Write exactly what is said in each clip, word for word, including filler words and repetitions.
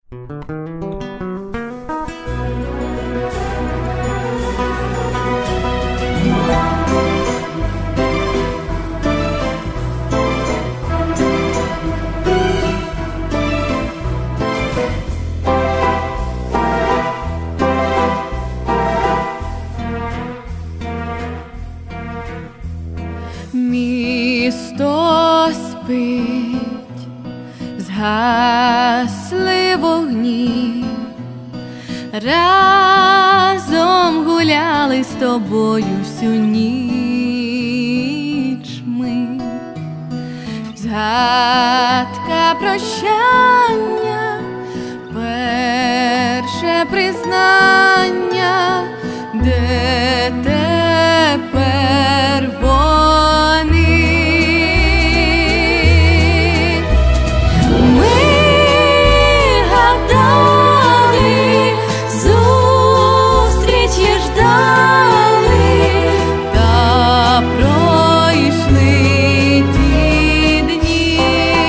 Місто спить, згасли вогні, разом гуляли з тобою всю ніч ми. Згадка прощання, перше признання, де тепер вони. Ми гадали, зустрічі ждали, та пройшли ті дні.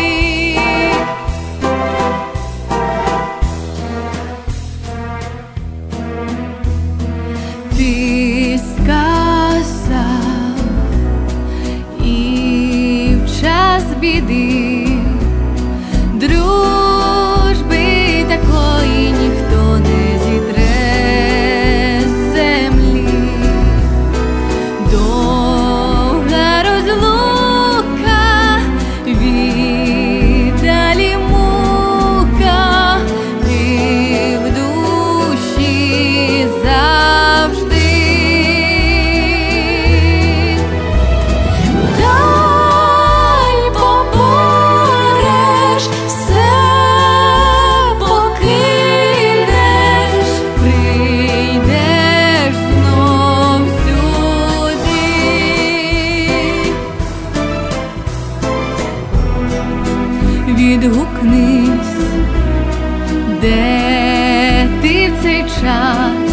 Ти сказав, і в час біди дружби такої ніхто не зітре з землі. Довга розлука, віддалі мука, ти в душі завжди. Даль побореш, все покинеш, прийдеш знов сюди. Відгукнись, де ти в цей час,